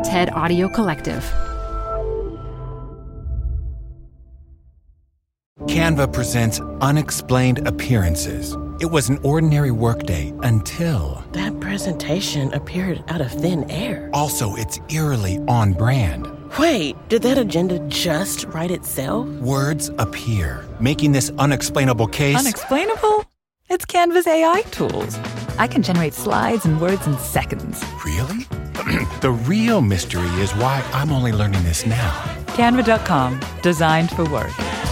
TED Audio Collective. Canva presents Unexplained Appearances. It was an ordinary workday until... That presentation appeared out of thin air. Also, it's eerily on brand. Wait, did that agenda just write itself? Words appear, making this unexplainable case... Unexplainable? It's Canva's AI tools. I can generate slides and words in seconds. Really? The real mystery is why I'm only learning this now. Canva.com, designed for work.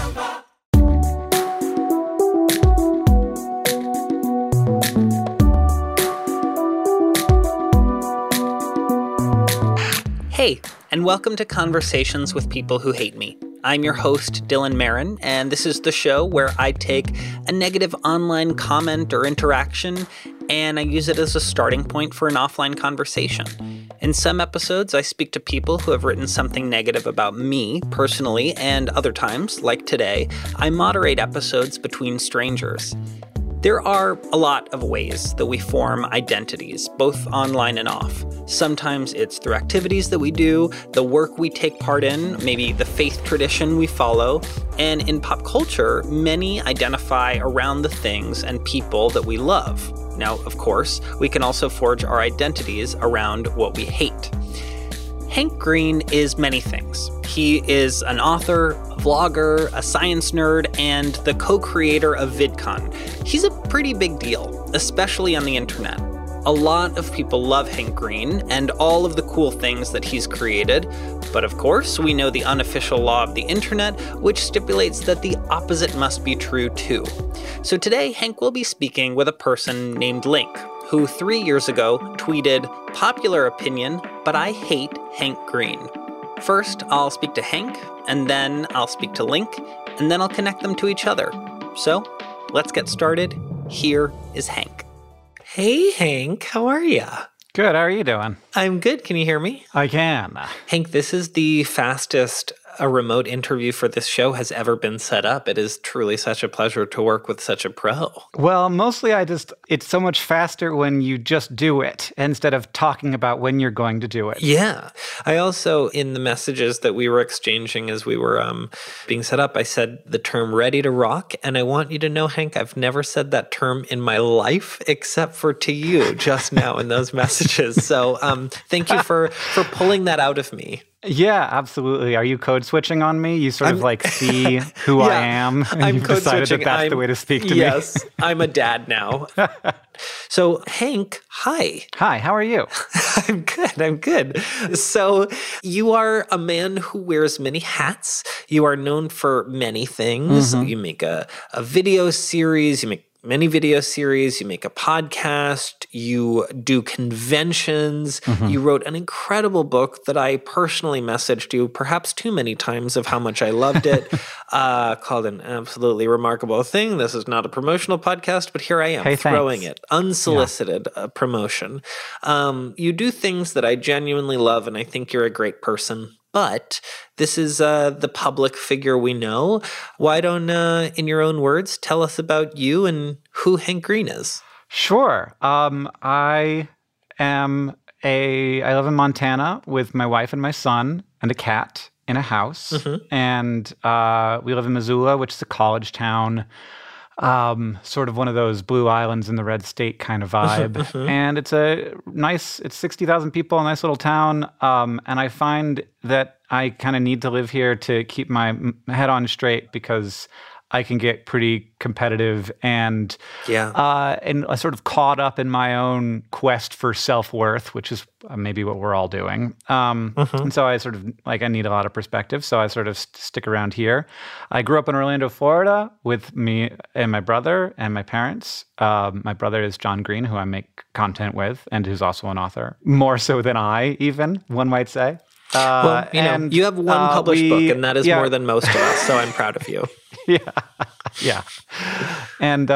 Hey, and welcome to Conversations with People Who Hate Me. I'm your host, Dylan Marin, and this is the show where I take a negative online comment or interaction and I use it as a starting point for an offline conversation. In some episodes, I speak to people who have written something negative about me personally, and other times, like today, I moderate episodes between strangers. There are a lot of ways that we form identities, both online and off. Sometimes it's through activities that we do, the work we take part in, maybe the faith tradition we follow, and in pop culture, many identify around the things and people that we love. Now, of course, we can also forge our identities around what we hate. Hank Green is many things. He is an author, a vlogger, a science nerd, and the co-creator of VidCon. He's a pretty big deal, especially on the internet. A lot of people love Hank Green and all of the cool things that he's created, but of course, we know the unofficial law of the internet, which stipulates that the opposite must be true too. So today, Hank will be speaking with a person named Link, who 3 years ago tweeted, "Popular opinion, but I hate Hank Green." First, I'll speak to Hank, and then I'll speak to Link, and then I'll connect them to each other. So, let's get started. Here is Hank. Hey, Hank, how are ya? Good, how are you doing? I'm good. Can you hear me? I can. Hank, this is the fastest a remote interview for this show has ever been set up. It is truly such a pleasure to work with such a pro. Well, mostly it's so much faster when you just do it instead of talking about when you're going to do it. Yeah. I also, in the messages that we were exchanging as we were being set up, I said the term ready to rock. And I want you to know, Hank, I've never said that term in my life except for to you just now in those messages. So thank you for pulling that out of me. Yeah, absolutely. Are you code switching on me? You sort of see who I am, and I'm you've code decided switching. that's the way to speak to me. Yes, I'm a dad now. So, Hank, hi. Hi, how are you? I'm good. So, you are a man who wears many hats. You are known for many things. Mm-hmm. You make a video series, you make many video series, you make a podcast, you do conventions, you wrote an incredible book that I personally messaged you perhaps too many times of how much I loved it, called An Absolutely Remarkable Thing. This is not a promotional podcast, but here I am throwing it, unsolicited promotion. You do things that I genuinely love, and I think you're a great person. But this is the public figure we know. Why don't, in your own words, tell us about you and who Hank Green is? Sure. I live in Montana with my wife and my son and a cat in a house. And we live in Missoula, which is a college town. Sort of one of those blue islands in the red state kind of vibe. And it's it's 60,000 people, a nice little town. And I find that I kind of need to live here to keep my head on straight because I can get pretty competitive and sort of caught up in my own quest for self-worth, which is maybe what we're all doing. And so I sort of I need a lot of perspective. So I sort of stick around here. I grew up in Orlando, Florida with me and my brother and my parents. My brother is John Green, who I make content with and who's also an author. More so than I even, one might say. Well, you have one published book, and that is more than most of us, so I'm proud of you. Yeah. And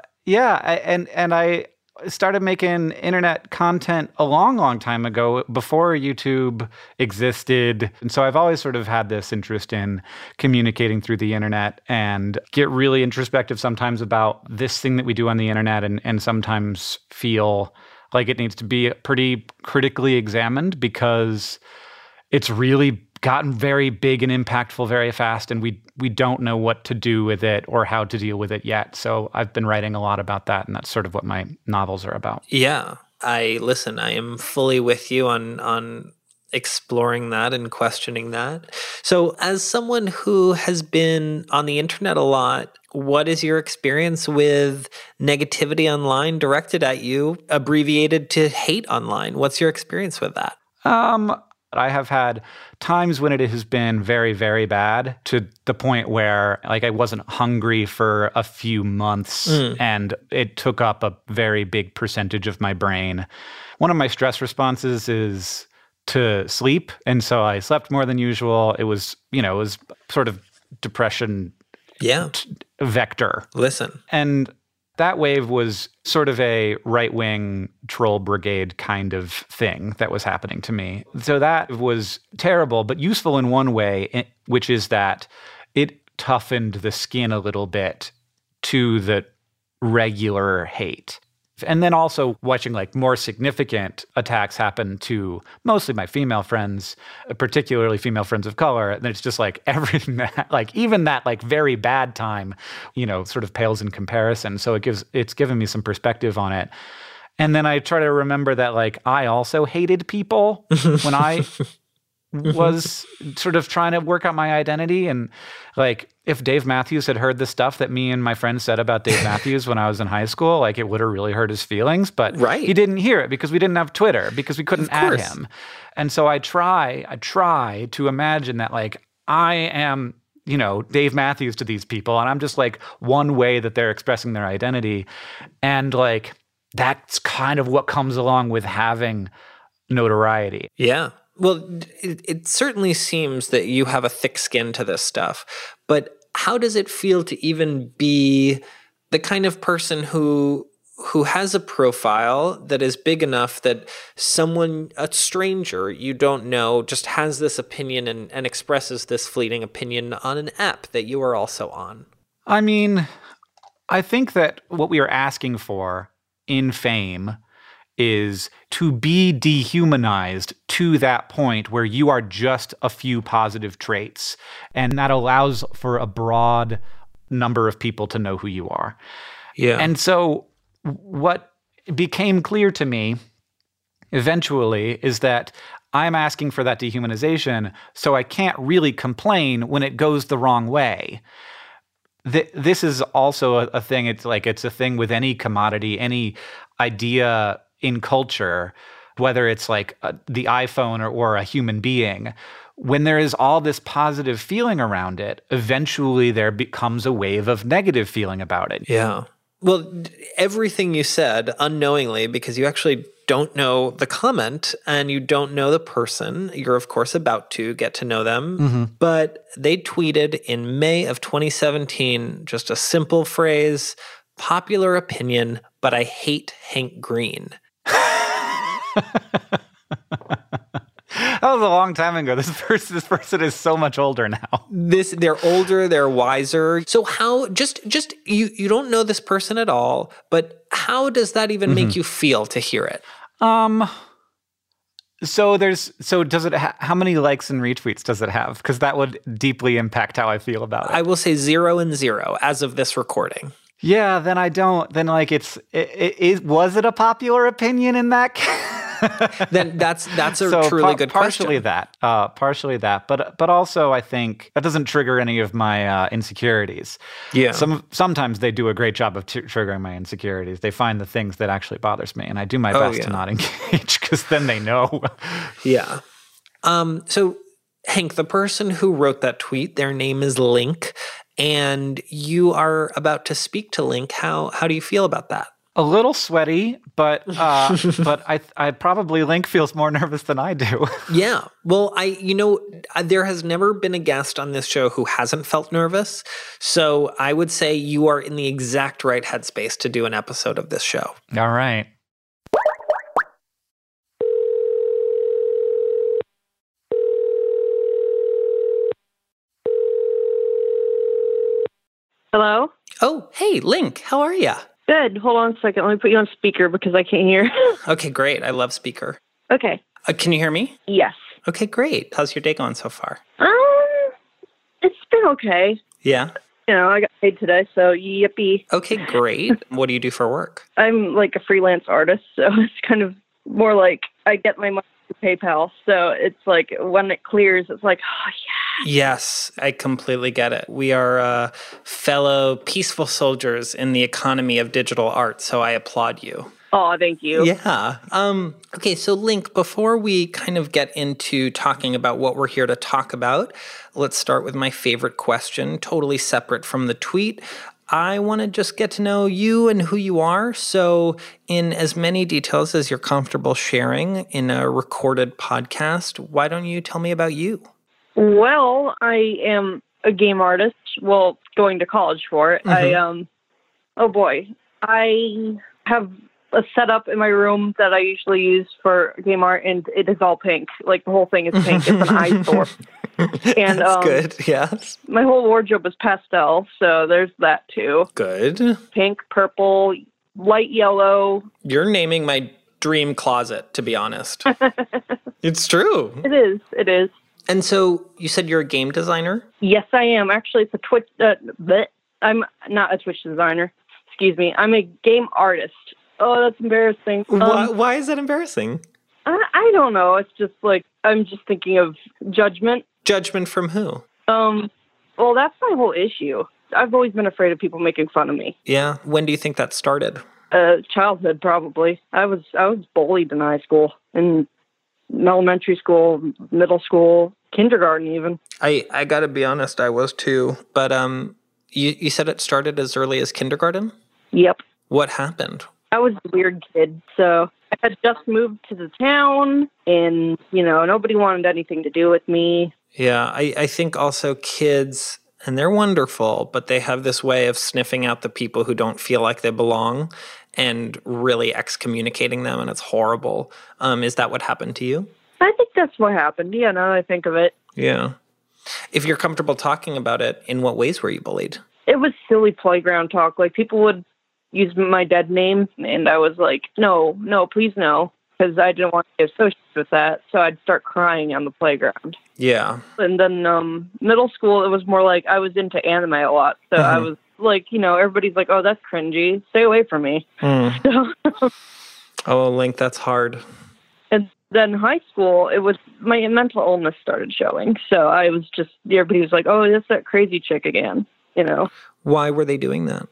I started making internet content a long time ago, before YouTube existed. And so I've always sort of had this interest in communicating through the internet and get really introspective sometimes about this thing that we do on the internet and sometimes feel Like, it needs to be pretty critically examined because it's really gotten very big and impactful very fast, and we don't know what to do with it or how to deal with it yet. So I've been writing a lot about that, and that's sort of what my novels are about. Yeah. I am fully with you on exploring that and questioning that. So as someone who has been on the internet a lot, what is your experience with negativity online directed at you, abbreviated to hate online? What's your experience with that? I have had times when it has been very, very bad to the point where like I wasn't hungry for a few months and it took up a very big percentage of my brain. One of my stress responses is to sleep. And so I slept more than usual. It was sort of depression vector. Listen. And that wave was sort of a right-wing troll brigade kind of thing that was happening to me. So that was terrible, but useful in one way, which is that it toughened the skin a little bit to the regular hate. And then also watching like more significant attacks happen to mostly my female friends, particularly female friends of color. And it's just like everything that, like even that like very bad time, sort of pales in comparison. So it's given me some perspective on it. And then I try to remember that like I also hated people when I was sort of trying to work out my identity. And like if Dave Matthews had heard the stuff that me and my friends said about Dave Matthews when I was in high school, like it would have really hurt his feelings. But he didn't hear it because we didn't have Twitter, because we couldn't add him. And so I try to imagine that like I am, Dave Matthews to these people, and I'm just like one way that they're expressing their identity. And like that's kind of what comes along with having notoriety. Yeah. Well, it certainly seems that you have a thick skin to this stuff, but how does it feel to even be the kind of person who has a profile that is big enough that someone, a stranger you don't know, just has this opinion and expresses this fleeting opinion on an app that you are also on? I mean, I think that what we are asking for in fame is to be dehumanized to that point where you are just a few positive traits. And that allows for a broad number of people to know who you are. Yeah. And so what became clear to me eventually is that I'm asking for that dehumanization, so I can't really complain when it goes the wrong way. This is also a thing. It's a thing with any commodity, any idea in culture, whether it's like the iPhone or a human being. When there is all this positive feeling around it, eventually there becomes a wave of negative feeling about it. Yeah. Well, everything you said unknowingly, because you actually don't know the comment and you don't know the person. You're, of course, about to get to know them. But they tweeted in May of 2017 just a simple phrase, popular opinion, but I hate Hank Green. That was a long time ago. This person is so much older now. They're older, they're wiser. So how just you don't know this person at all, but how does that even make you feel to hear it? So does it how many likes and retweets does it have? Because that would deeply impact how I feel about it. I will say 0 and 0 as of this recording. Yeah, then I don't. Then like was it a popular opinion in that case? Then that's a truly good partially question. Partially that, but also I think that doesn't trigger any of my insecurities. Yeah. Sometimes they do a great job of triggering my insecurities. They find the things that actually bothers me, and I do my best to not engage because then they know. Yeah. So Hank, the person who wrote that tweet, their name is Link, and you are about to speak to Link. How do you feel about that? A little sweaty, but I probably Link feels more nervous than I do. Yeah. Well, there has never been a guest on this show who hasn't felt nervous. So I would say you are in the exact right headspace to do an episode of this show. All right. Hello? Oh, hey, Link. How are ya? Good. Hold on a second. Let me put you on speaker because I can't hear. Okay, great. I love speaker. Okay. Can you hear me? Yes. Okay, great. How's your day going so far? It's been okay. Yeah? You know, I got paid today, so yippee. Okay, great. What do you do for work? I'm like a freelance artist, so it's kind of more like I get my money through PayPal. So it's like when it clears, it's like, oh, yeah. Yes, I completely get it. We are fellow peaceful soldiers in the economy of digital art, so I applaud you. Oh, thank you. Yeah. Okay, so Link, before we kind of get into talking about what we're here to talk about, let's start with my favorite question, totally separate from the tweet. I want to just get to know you and who you are. So in as many details as you're comfortable sharing in a recorded podcast, why don't you tell me about you? Well, I am a game artist. Well, going to college for it. Mm-hmm. I have a setup in my room that I usually use for game art, and it is all pink. Like, the whole thing is pink. It's an eyesore. And that's good, yes. My whole wardrobe is pastel, so there's that too. Good. Pink, purple, light yellow. You're naming my dream closet, to be honest. It's true. It is. And so you said you're a game designer? Yes, I am. Actually, it's a Twitch, I'm not a Twitch designer. Excuse me. I'm a game artist. Oh, that's embarrassing. Why is that embarrassing? I don't know. It's just like, I'm just thinking of judgment. Judgment from who? Well, that's my whole issue. I've always been afraid of people making fun of me. Yeah. When do you think that started? Childhood, probably. I was bullied in high school, in elementary school, middle school, kindergarten even. I gotta be honest, I was too. But you said it started as early as kindergarten? Yep. What happened? I was a weird kid, so I had just moved to the town, and, nobody wanted anything to do with me. Yeah, I think also kids, and they're wonderful, but they have this way of sniffing out the people who don't feel like they belong and really excommunicating them, and it's horrible. Is that what happened to you? I think that's what happened, now that I think of it. Yeah. If you're comfortable talking about it, in what ways were you bullied? It was silly playground talk. Like, people would use my dead name, and I was like, no, please no, because I didn't want to be associated with that, so I'd start crying on the playground. Yeah. And then middle school, it was more like I was into anime a lot, so I was like, everybody's like, oh, that's cringy, stay away from me. Oh, Link, that's hard. And then high school, it was, my mental illness started showing, so I was just, everybody was like, oh, that's that crazy chick again, Why were they doing that?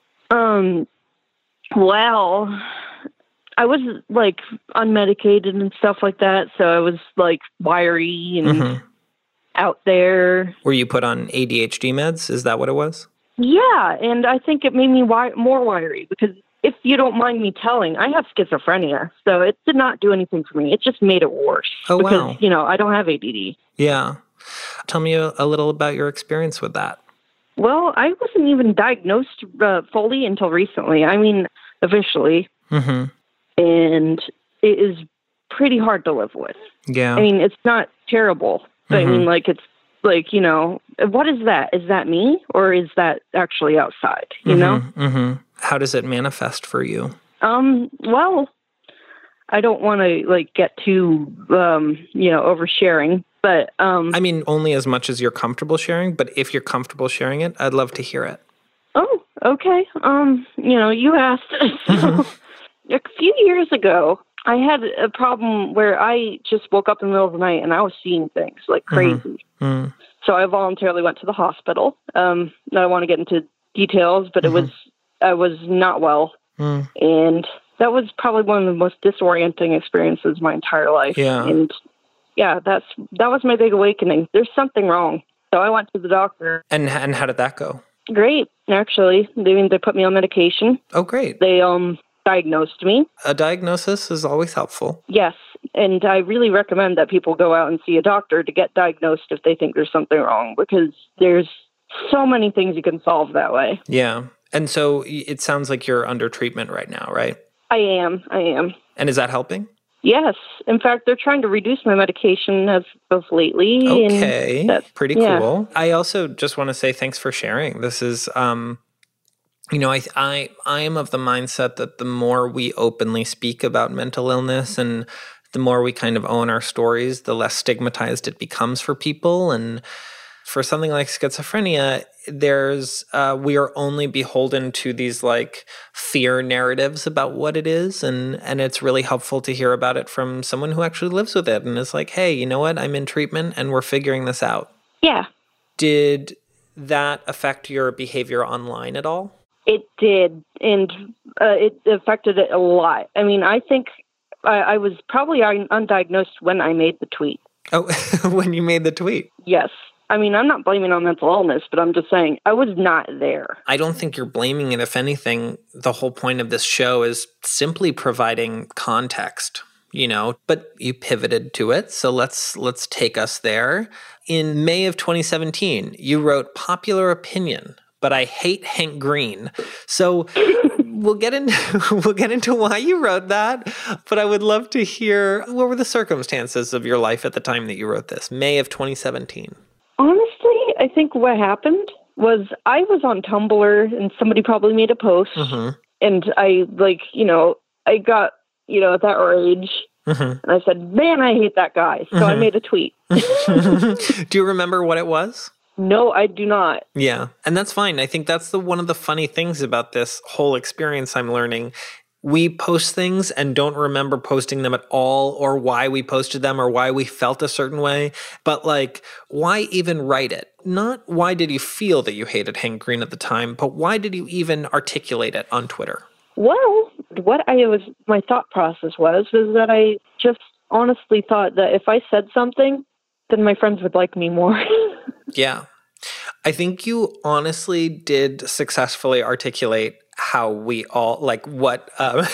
Well, I was like unmedicated and stuff like that, so I was like wiry and out there. Were you put on ADHD meds? Is that what it was? Yeah, and I think it made me more wiry because if you don't mind me telling, I have schizophrenia, so it did not do anything for me. It just made it worse. Oh, because, wow. I don't have ADD. Yeah. Tell me a little about your experience with that. Well, I wasn't even diagnosed fully until recently. I mean, officially. And it is pretty hard to live with. Yeah. I mean, it's not terrible, but I mean, like, it's like, what is that? Is that me? Or is that actually outside, you know? How does it manifest for you? Well, I don't want to, like, get too, oversharing. But I mean, only as much as you're comfortable sharing, but if you're comfortable sharing it, I'd love to hear it. Oh, okay. You asked. A few years ago, I had a problem where I just woke up in the middle of the night and I was seeing things like crazy. So I voluntarily went to the hospital. I don't want to get into details, but I was not well. And that was probably one of the most disorienting experiences of my entire life. Yeah. And yeah, that was my big awakening. There's something wrong. So I went to the doctor. And how did that go? Great, actually. They put me on medication. Oh, great. They diagnosed me. A diagnosis is always helpful. Yes, and I really recommend that people go out and see a doctor to get diagnosed if they think there's something wrong, because there's so many things you can solve that way. Yeah, and so it sounds like you're under treatment right now, right? I am. And is that helping? Yes. In fact, they're trying to reduce my medication as of lately. Okay. Pretty cool. I also just want to say thanks for sharing. This is You know, I am of the mindset that the more we openly speak about mental illness and the more we kind of own our stories, the less stigmatized it becomes for people. And for something like schizophrenia, we are only beholden to these like fear narratives about what it is, and it's really helpful to hear about it from someone who actually lives with it and is like, hey, you know what? I'm in treatment and we're figuring this out. Yeah. Did that affect your behavior online at all? It did, and it affected it a lot. I mean, I think I was probably undiagnosed when I made the tweet. Oh, when you made the tweet? Yes. I mean, I'm not blaming on mental illness, but I'm just saying I was not there. I don't think you're blaming it. If anything, the whole point of this show is simply providing context, you know, but you pivoted to it. So let's take us there. In May of 2017, you wrote popular opinion, but I hate Hank Green. So we'll get into why you wrote that, but I would love to hear, what were the circumstances of your life at the time that you wrote this, May of 2017? Honestly, I think what happened was I was on Tumblr and somebody probably made a post, and I I got, at that rage, and I said, man, I hate that guy. So I made a tweet. Do you remember what it was? No, I do not. Yeah, and that's fine. I think that's one of the funny things about this whole experience I'm learning. We post things and don't remember posting them at all, or why we posted them, or why we felt a certain way. But like, why even write it? Not why did you feel that you hated Hank Green at the time, but why did you even articulate it on Twitter? Well, my thought process was that I just honestly thought that if I said something, then my friends would like me more. Yeah. I think you honestly did successfully articulate how we all, like, what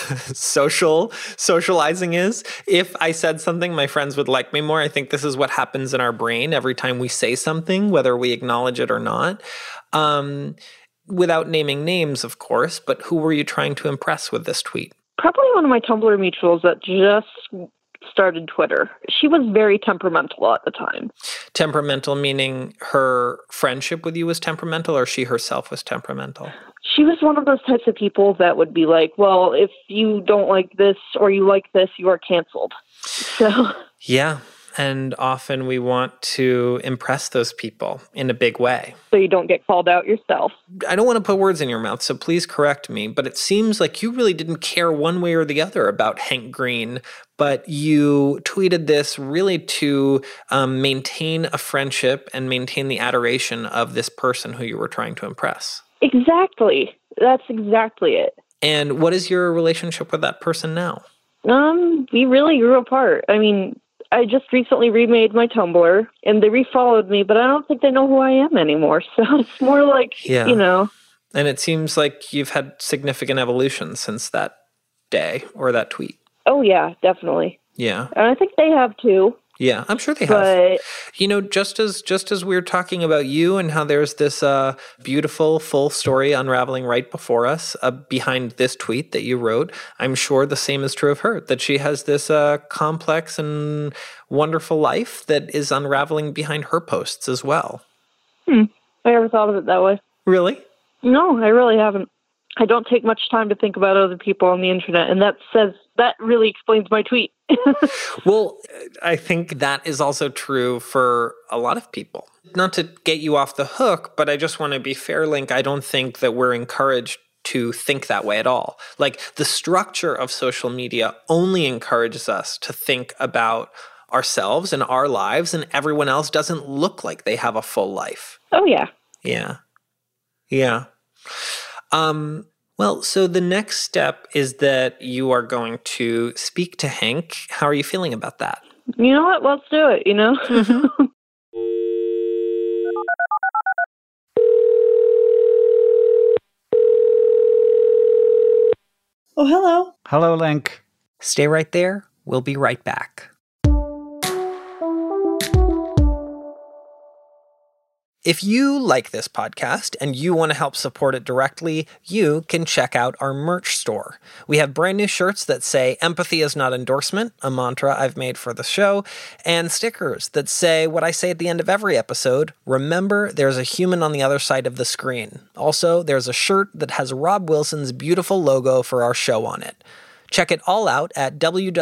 socializing is. If I said something, my friends would like me more. I think this is what happens in our brain every time we say something, whether we acknowledge it or not. Without naming names, of course, but who were you trying to impress with this tweet? Probably one of my Tumblr mutuals that just started Twitter. She was very temperamental at the time. Temperamental meaning her friendship with you was temperamental, or she herself was temperamental? She was one of those types of people that would be like, well, if you don't like this or you like this, you are canceled. So yeah. And often we want to impress those people in a big way. So you don't get called out yourself. I don't want to put words in your mouth, so please correct me, but it seems like you really didn't care one way or the other about Hank Green, but you tweeted this really to maintain a friendship and maintain the adoration of this person who you were trying to impress. Exactly. That's exactly it. And what is your relationship with that person now? We really grew apart. I mean, I just recently remade my Tumblr, and they refollowed me, but I don't think they know who I am anymore. So it's more like, And it seems like you've had significant evolution since that day or that tweet. Oh, yeah, definitely. Yeah. And I think they have too. Yeah, I'm sure they have. You know, just as we're talking about you and how there's this beautiful full story unraveling right before us behind this tweet that you wrote, I'm sure the same is true of her, that she has this complex and wonderful life that is unraveling behind her posts as well. I never thought of it that way. Really? No, I really haven't. I don't take much time to think about other people on the internet, and that really explains my tweet. Well, I think that is also true for a lot of people. Not to get you off the hook, but I just want to be fair, Link. I don't think that we're encouraged to think that way at all. Like, the structure of social media only encourages us to think about ourselves and our lives, and everyone else doesn't look like they have a full life. Oh, yeah. Yeah. Yeah. Well, so the next step is that you are going to speak to Hank. How are you feeling about that? You know what? Let's do it, Mm-hmm. Oh, hello. Hello, Link. Stay right there. We'll be right back. If you like this podcast and you want to help support it directly, you can check out our merch store. We have brand new shirts that say "Empathy is not endorsement," a mantra I've made for the show, and stickers that say what I say at the end of every episode: remember, there's a human on the other side of the screen. Also, there's a shirt that has Rob Wilson's beautiful logo for our show on it. Check it all out at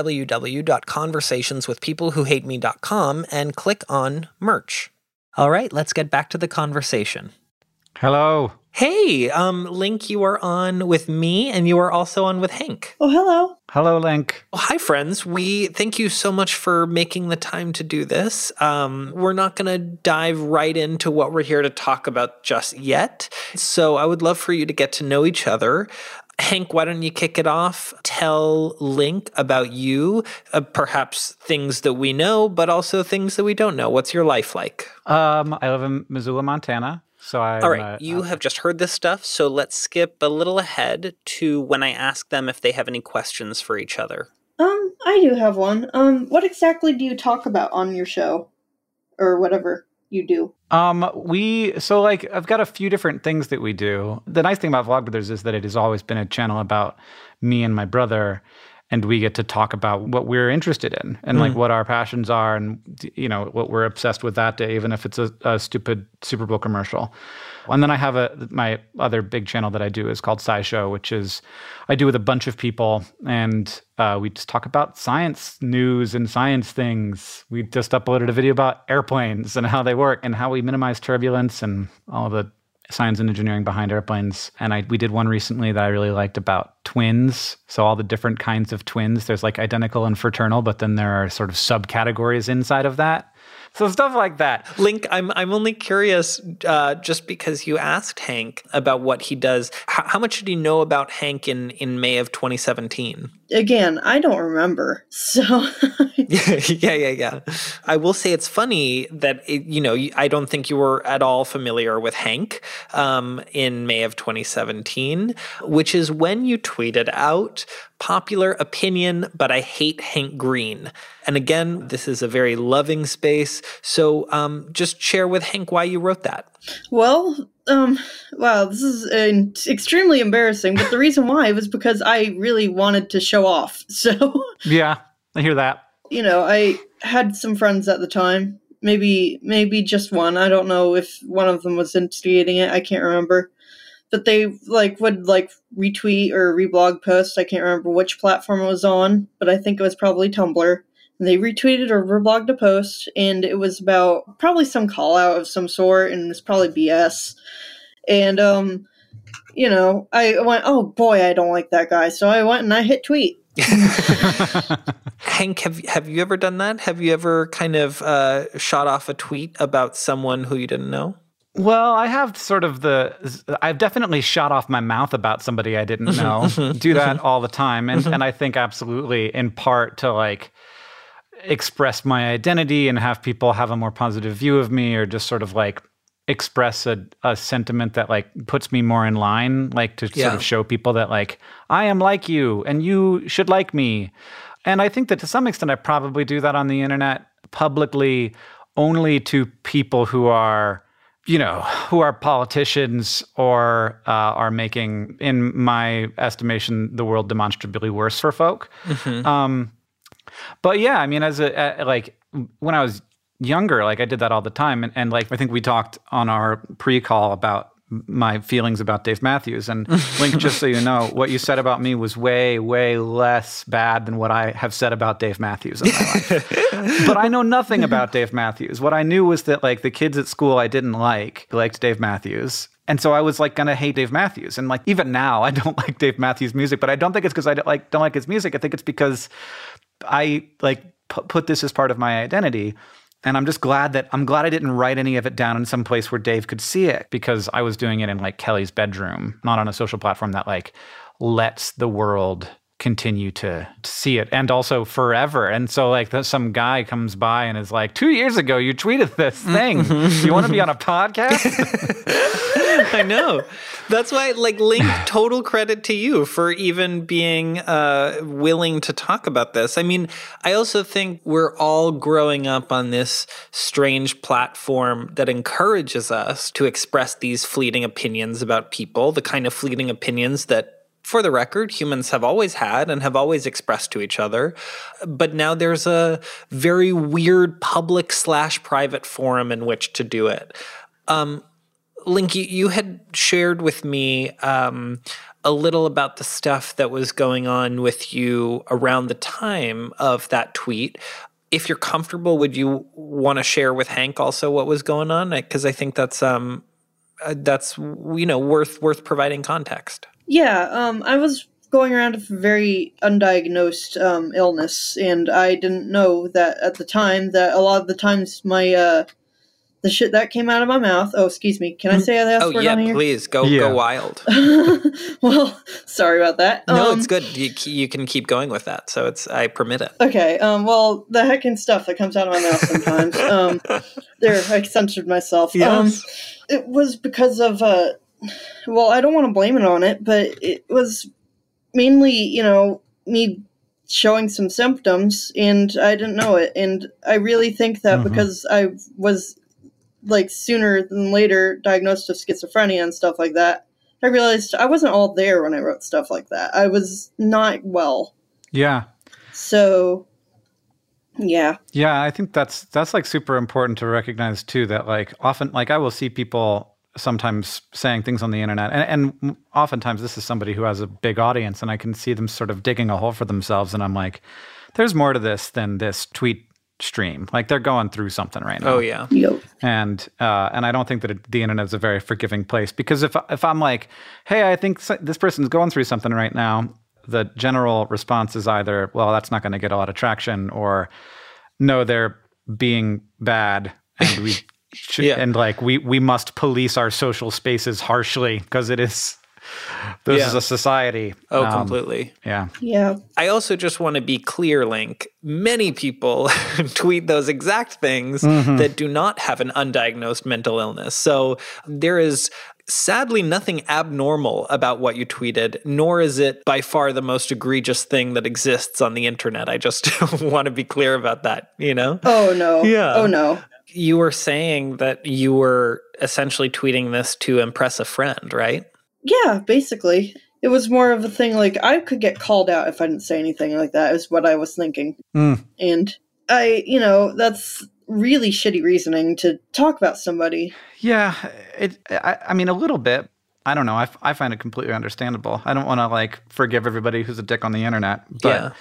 www.conversationswithpeoplewhohateme.com and click on merch. All right, let's get back to the conversation. Hello. Hey, Link, you are on with me, and you are also on with Hank. Oh, hello. Hello, Link. Well, hi, friends. We thank you so much for making the time to do this. We're not going to dive right into what we're here to talk about just yet. So I would love for you to get to know each other. Hank, why don't you kick it off? Tell Link about you, perhaps things that we know, but also things that we don't know. What's your life like? I live in Missoula, Montana. All right, you have just heard this stuff, so let's skip a little ahead to when I ask them if they have any questions for each other. I do have one. What exactly do you talk about on your show? Or whatever you do? I've got a few different things that we do. The nice thing about Vlogbrothers is that it has always been a channel about me and my brother, and we get to talk about what we're interested in and like what our passions are and, you know, what we're obsessed with that day, even if it's a stupid Super Bowl commercial. And then I have my other big channel that I do is called SciShow, which is I do with a bunch of people, and we just talk about science news and science things. We just uploaded a video about airplanes and how they work and how we minimize turbulence and all of the science and engineering behind airplanes. And we did one recently that I really liked about twins. So all the different kinds of twins. There's like identical and fraternal, but then there are sort of subcategories inside of that. So stuff like that. Link, I'm only curious, just because you asked Hank about what he does. How much did you know about Hank in May of 2017? Again, I don't remember. So Yeah. I will say it's funny that I don't think you were at all familiar with Hank in May of 2017, which is when you tweeted out "Popular opinion, but I hate Hank Green." And again, this is a very loving space. So just share with Hank why you wrote that. Well, wow, this is extremely embarrassing, but the reason why was because I really wanted to show off. So yeah, I hear that. You know, I had some friends at the time, maybe just one. I don't know if one of them was instigating it. I can't remember. But they would retweet or reblog posts. I can't remember which platform it was on, but I think it was probably Tumblr. And they retweeted or reblogged a post, and it was about probably some call out of some sort, and it's probably BS. And I went, oh boy, I don't like that guy. So I went and I hit tweet. Hank, have you ever done that? Have you ever kind of shot off a tweet about someone who you didn't know? Well, I have I've definitely shot off my mouth about somebody I didn't know. Do that all the time. And I think absolutely in part to like express my identity and have people have a more positive view of me, or just sort of like express a sentiment that like puts me more in line, like to sort of show people that like, I am like you and you should like me. And I think that to some extent I probably do that on the internet publicly only to people who are politicians or are making, in my estimation, the world demonstrably worse for folk. But yeah, I mean, when I was younger, like I did that all the time. And like, I think we talked on our pre-call about my feelings about Dave Matthews. And Link, just so you know, what you said about me was way, way less bad than what I have said about Dave Matthews in my life. But I know nothing about Dave Matthews. What I knew was that like the kids at school I didn't liked Dave Matthews. And so I was like gonna hate Dave Matthews. And like even now I don't like Dave Matthews' music, but I don't think it's because I don't like his music. I think it's because I like put this as part of my identity. And I'm just glad I didn't write any of it down in some place where Dave could see it, because I was doing it in like Kelly's bedroom, not on a social platform that like lets the world continue to see it, and also forever. And so like some guy comes by and is like, 2 years ago you tweeted this thing. You want to be on a podcast? I know. That's why, like, Link, total credit to you for even being willing to talk about this. I mean, I also think we're all growing up on this strange platform that encourages us to express these fleeting opinions about people, the kind of fleeting opinions that, for the record, humans have always had and have always expressed to each other. But now there's a very weird public/private forum in which to do it. Link, you had shared with me a little about the stuff that was going on with you around the time of that tweet. If you're comfortable, would you want to share with Hank also what was going on? Because I think that's worth providing context. Yeah, I was going around with a very undiagnosed illness, and I didn't know that at the time that a lot of the times my the shit that came out of my mouth. Oh, excuse me. Can I say that? Oh yeah, please go wild. Well, sorry about that. No, it's good. You can keep going with that. So I permit it. Okay. Well, the heckin' stuff that comes out of my mouth sometimes. There, I censored myself. Yes. It was because of well, I don't want to blame it on it, but it was mainly, me showing some symptoms, and I didn't know it. And I really think that because I was, like, sooner than later diagnosed with schizophrenia and stuff like that, I realized I wasn't all there when I wrote stuff like that. I was not well. Yeah. So, yeah. Yeah, I think that's like super important to recognize too, that like often, like I will see people sometimes saying things on the internet, and oftentimes this is somebody who has a big audience, and I can see them sort of digging a hole for themselves, and I'm like, there's more to this than this tweet stream. Like they're going through something right now. Oh yeah. Yep. And I don't think that the internet is a very forgiving place, because if I'm like, hey, I think this person's going through something right now, the general response is either, well, that's not going to get a lot of traction, or no, they're being bad, and we and like we must police our social spaces harshly because it is. This is a society. Oh, completely. Yeah. Yeah. I also just want to be clear, Link. Many people tweet those exact things that do not have an undiagnosed mental illness. So there is sadly nothing abnormal about what you tweeted, nor is it by far the most egregious thing that exists on the internet. I just want to be clear about that, Oh, no. Yeah. Oh, no. You were saying that you were essentially tweeting this to impress a friend, right? Yeah, basically. It was more of a thing like I could get called out if I didn't say anything like that, is what I was thinking. And that's really shitty reasoning to talk about somebody. Yeah, I mean, a little bit. I don't know. I find it completely understandable. I don't want to like forgive everybody who's a dick on the internet. But,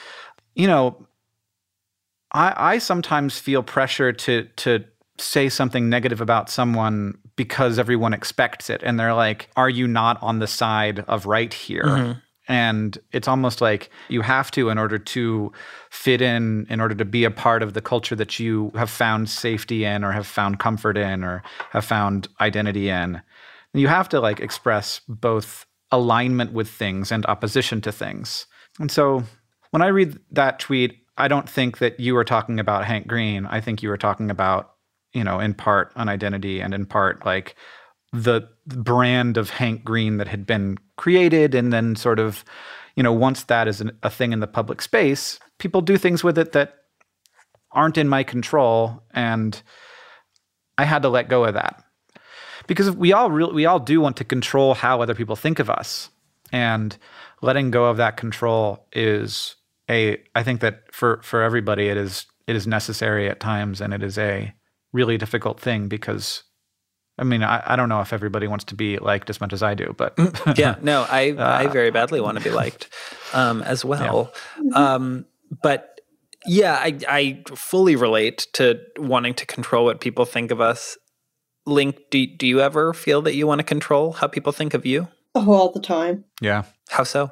I sometimes feel pressure to say something negative about someone because everyone expects it. And they're like, are you not on the side of right here? And it's almost like you have to, in order to fit in order to be a part of the culture that you have found safety in, or have found comfort in, or have found identity in. You have to like express both alignment with things and opposition to things. And so when I read that tweet, I don't think that you were talking about Hank Green. I think you were talking about, in part an identity, and in part like the brand of Hank Green that had been created. And then sort of, once that is a thing in the public space, people do things with it that aren't in my control. And I had to let go of that, because we all do want to control how other people think of us. And letting go of that control is I think that for everybody, it is necessary at times, and it is a really difficult thing, because I mean, I don't know if everybody wants to be liked as much as I do, but yeah, no, I very badly want to be liked as well. Yeah. But yeah, I fully relate to wanting to control what people think of us. Link, do you ever feel that you want to control how people think of you? Oh, all the time. Yeah. How so?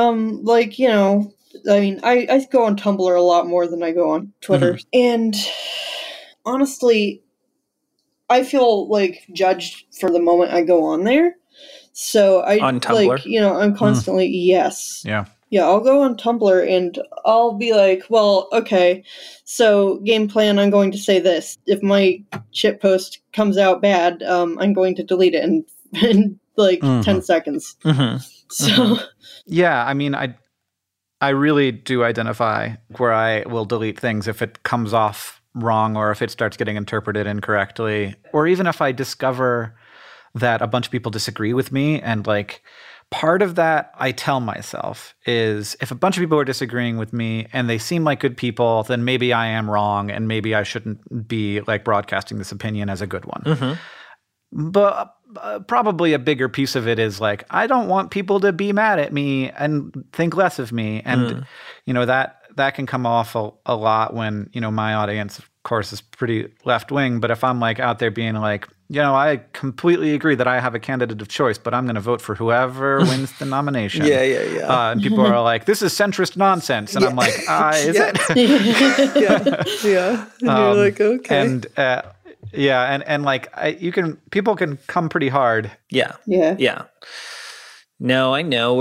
I mean, I go on Tumblr a lot more than I go on Twitter. And honestly, I feel like judged for the moment I go on there. So on Tumblr? I'm constantly, yes. Yeah. Yeah, I'll go on Tumblr and I'll be like, well, okay, so game plan, I'm going to say this. If my shit post comes out bad, I'm going to delete it in like 10 seconds. So Yeah, I mean, I really do identify where I will delete things if it comes off wrong or if it starts getting interpreted incorrectly, or even if I discover that a bunch of people disagree with me. And like part of that I tell myself is if a bunch of people are disagreeing with me and they seem like good people, then maybe I am wrong and maybe I shouldn't be like broadcasting this opinion as a good one. But probably a bigger piece of it is like, I don't want people to be mad at me and think less of me. And, you know, that can come off a lot when, you know, my audience, of course, is pretty left-wing. But if I'm like out there being like, you know, I completely agree that I have a candidate of choice, but I'm going to vote for whoever wins the nomination. Yeah. And people are like, this is centrist nonsense. And I'm like, is it? Yeah. And you're like, okay. And, and like people can come pretty hard. Yeah. No, I know.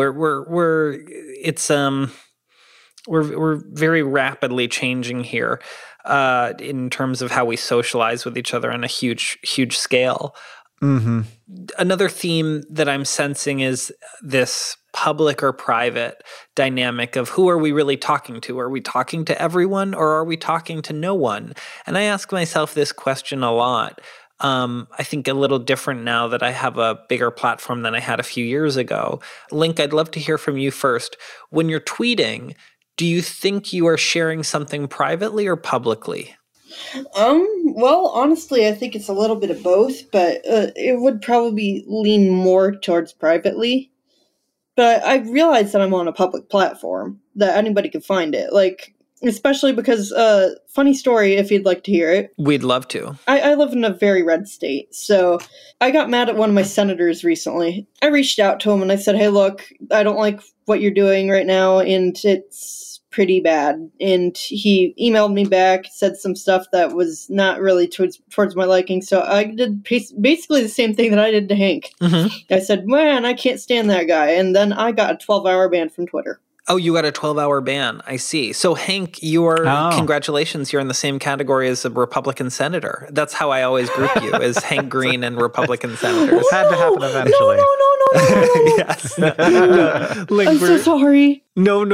We're very rapidly changing here in terms of how we socialize with each other on a huge scale. Another theme that I'm sensing is this public or private dynamic of who are we really talking to? Are we talking to everyone or are we talking to no one? And I ask myself this question a lot. I think a little different now that I have a bigger platform than I had a few years ago. Link, I'd love to hear from you first. When you're tweeting, do you think you are sharing something privately or publicly? Well, honestly, I think it's a little bit of both, but it would probably lean more towards privately. But I realize that I'm on a public platform, that anybody can find it. Like, especially because, funny story, if you'd like to hear it. We'd love to. I live in a very red state, so I got mad at one of my senators recently. I reached out to him and I said, hey, look, I don't like what you're doing right now, and it's pretty bad. And he emailed me back, said some stuff that was not really towards my liking, so I did basically the same thing that I did to Hank. I said, man, I can't stand that guy, and then I got a 12-hour ban from Twitter. Oh, you got a 12-hour ban. I see. So, Hank, congratulations. You're in the same category as a Republican senator. That's how I always group you, as Hank Green and Republican senators. It had to happen eventually. No. Yes. Link, I'm so sorry. No.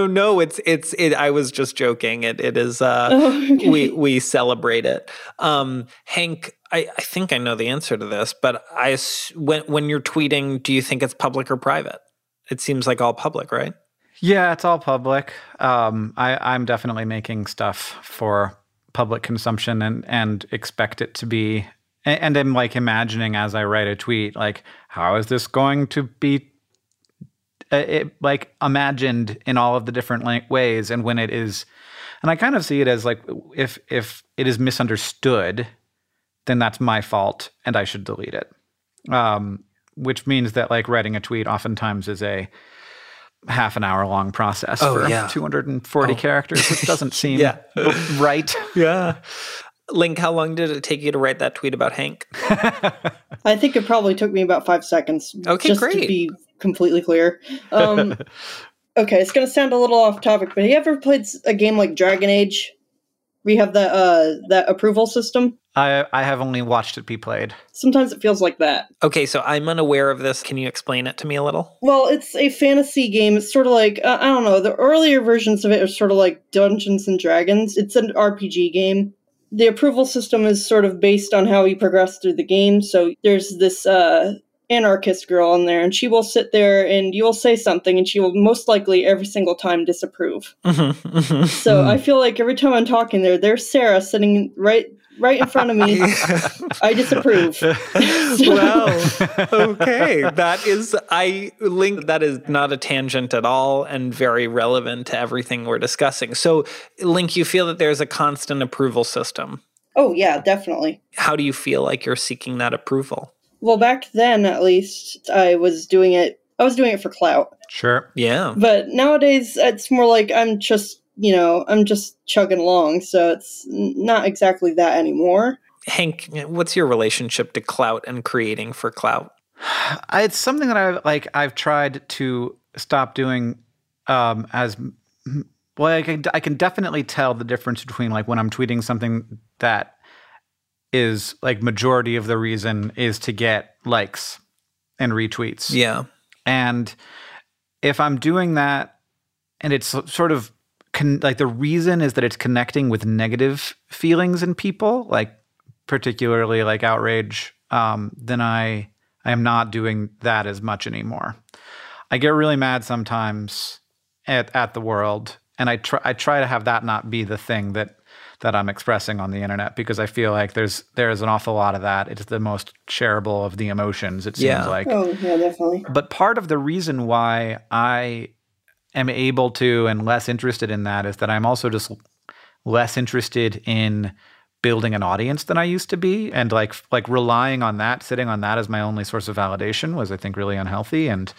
I was just joking. It is. Okay. We celebrate it. Hank, I think I know the answer to this, but when you're tweeting, do you think it's public or private? It seems like all public, right? Yeah, it's all public. I'm definitely making stuff for public consumption and expect it to be, and I'm like imagining as I write a tweet, like, how is this going to be like imagined in all of the different ways? And when it is, and I kind of see it as like, if it is misunderstood, then that's my fault and I should delete it. Which means that like writing a tweet oftentimes is a half an hour long process for 240 characters, which doesn't seem right. Yeah. Link, how long did it take you to write that tweet about Hank? I think it probably took me about 5 seconds. Okay, just great. To be completely clear. Okay, it's going to sound a little off topic, but have you ever played a game like Dragon Age? We have that approval system. I have only watched it be played. Sometimes it feels like that. Okay, so I'm unaware of this. Can you explain it to me a little? Well, it's a fantasy game. It's sort of like, I don't know, the earlier versions of it are sort of like Dungeons and Dragons. It's an RPG game. The approval system is sort of based on how you progress through the game. So there's this anarchist girl in there, and she will sit there and you will say something and she will most likely every single time disapprove. So I feel like every time I'm talking there's Sarah sitting right in front of me. I disapprove. Wow. Okay. That is not a tangent at all and very relevant to everything we're discussing. So, Link, you feel that there's a constant approval system? Oh, yeah, definitely. How do you feel like you're seeking that approval? Well, back then, at least, I was doing it for clout. Sure. Yeah. But nowadays, it's more like I'm just chugging along, so it's not exactly that anymore. Hank, what's your relationship to clout and creating for clout? It's something that I've tried to stop doing as well. I can definitely tell the difference between like when I'm tweeting something that is like majority of the reason is to get likes and retweets. Yeah. And if I'm doing that and it's sort of like the reason is that it's connecting with negative feelings in people, like particularly like outrage, then I am not doing that as much anymore. I get really mad sometimes at the world, and I try to have that not be the thing that I'm expressing on the internet, because I feel like there's an awful lot of that. It's the most shareable of the emotions, it seems like. Oh, yeah, definitely. But part of the reason why I am able to and less interested in that is that I'm also just less interested in building an audience than I used to be. And like relying on that, sitting on that as my only source of validation was, I think, really unhealthy. And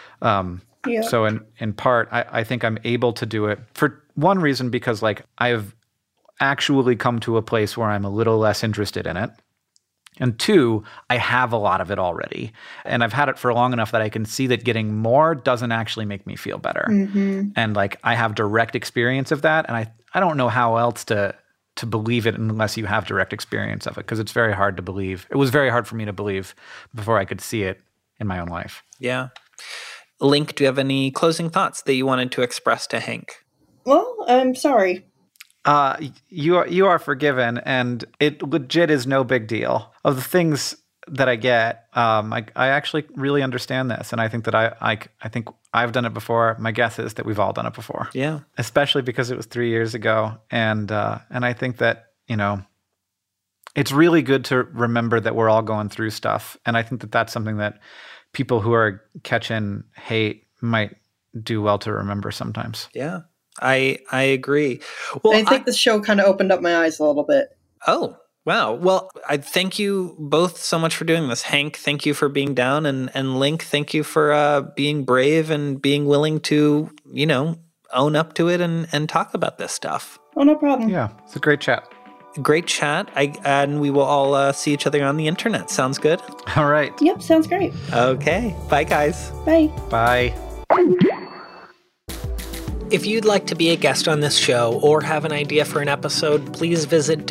so in part, I think I'm able to do it for one reason, because like I've actually come to a place where I'm a little less interested in it. And two, I have a lot of it already. And I've had it for long enough that I can see that getting more doesn't actually make me feel better. Mm-hmm. And like I have direct experience of that. And I don't know how else to believe it unless you have direct experience of it, because it's very hard to believe. It was very hard for me to believe before I could see it in my own life. Yeah. Link, do you have any closing thoughts that you wanted to express to Hank? Well, I'm sorry. You are forgiven, and it legit is no big deal. Of the things that I get, I actually really understand this, and I think that I think I've done it before. My guess is that we've all done it before. Yeah, especially because it was 3 years ago, and I think that it's really good to remember that we're all going through stuff, and I think that that's something that people who are catching hate might do well to remember sometimes. Yeah. I agree. Well, I think the show kind of opened up my eyes a little bit. Oh, wow. Well, I thank you both so much for doing this. Hank, thank you for being down, and Link, thank you for being brave and being willing to, own up to it and talk about this stuff. Oh, no problem. Yeah, it's a great chat. Great chat. And we will all see each other on the internet. Sounds good? All right. Yep, sounds great. Okay. Bye, guys. Bye. Bye. If you'd like to be a guest on this show or have an idea for an episode, please visit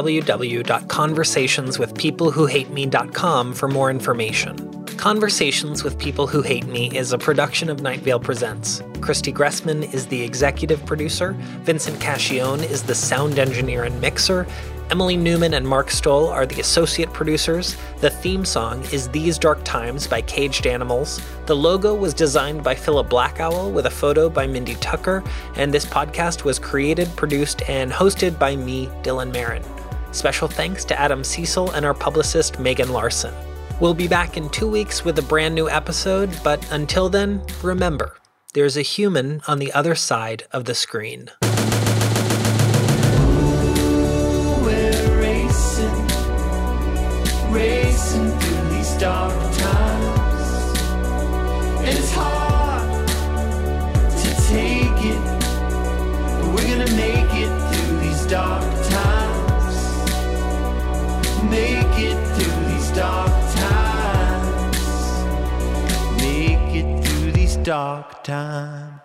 www.conversationswithpeoplewhohateme.com for more information. Conversations with People Who Hate Me is a production of Night Vale Presents. Christy Gressman is the executive producer, Vincent Cascione is the sound engineer and mixer, Emily Newman and Mark Stoll are the associate producers. The theme song is These Dark Times by Caged Animals. The logo was designed by Philip Blackowl with a photo by Mindy Tucker, and this podcast was created, produced, and hosted by me, Dylan Marin. Special thanks to Adam Cecil and our publicist, Megan Larson. We'll be back in 2 weeks with a brand new episode, but until then, remember, there's a human on the other side of the screen. Racing through these dark times, and it's hard to take it, but we're gonna make it through these dark times, make it through these dark times, make it through these dark times.